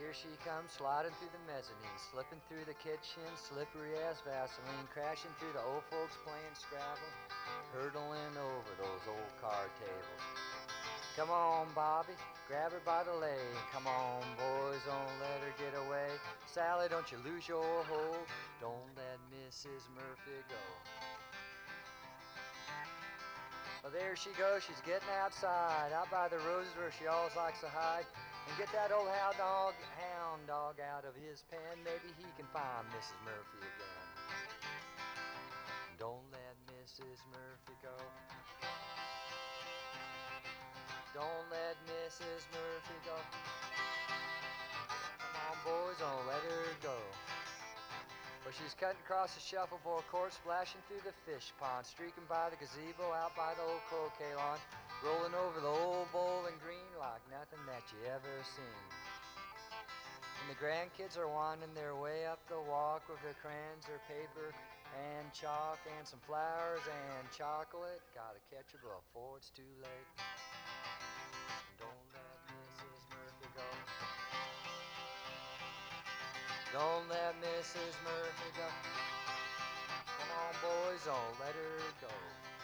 Here she comes sliding through the mezzanine, slipping through the kitchen, slippery as Vaseline, crashing through the old folks playing Scrabble, hurtling over those old card tables. Come on, Bobby, grab her by the leg. Come on, boys, don't let her get away. Sally, don't you lose your hold. Don't let Mrs. Murphy go. Well, there she goes, she's getting outside, out by the roses where she always likes to hide, and get that old hound dog out of his pen. Maybe he can find Mrs. Murphy again. Don't let Mrs. Murphy go. Don't let Mrs. Murphy go. Come on, boys, don't let her go. Well, she's cutting across the shuffleboard court, splashing through the fish pond, streaking by the gazebo, out by the old croquet lawn, rolling over the old bowling green like nothing that you ever seen. And the grandkids are winding their way up the walk with their crayons, their paper, and chalk, and some flowers and chocolate. Gotta catch her before it's too late. Don't let Mrs. Murphy go. Don't let Mrs. Murphy go. Come on, boys, don't let her go.